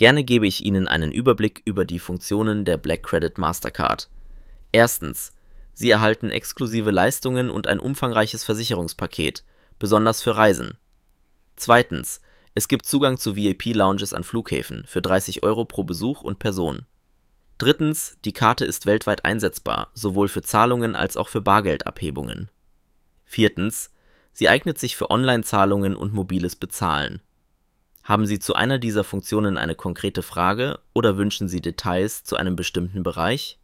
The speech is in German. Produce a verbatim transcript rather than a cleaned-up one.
Gerne gebe ich Ihnen einen Überblick über die Funktionen der Black Credit Mastercard. Erstens: Sie erhalten exklusive Leistungen und ein umfangreiches Versicherungspaket, besonders für Reisen. Zweitens: Es gibt Zugang zu V I P-Lounges an Flughäfen für dreißig Euro pro Besuch und Person. Drittens: Die Karte ist weltweit einsetzbar, sowohl für Zahlungen als auch für Bargeldabhebungen. Viertens: Sie eignet sich für Online-Zahlungen und mobiles Bezahlen. Haben Sie zu einer dieser Funktionen eine konkrete Frage oder wünschen Sie Details zu einem bestimmten Bereich?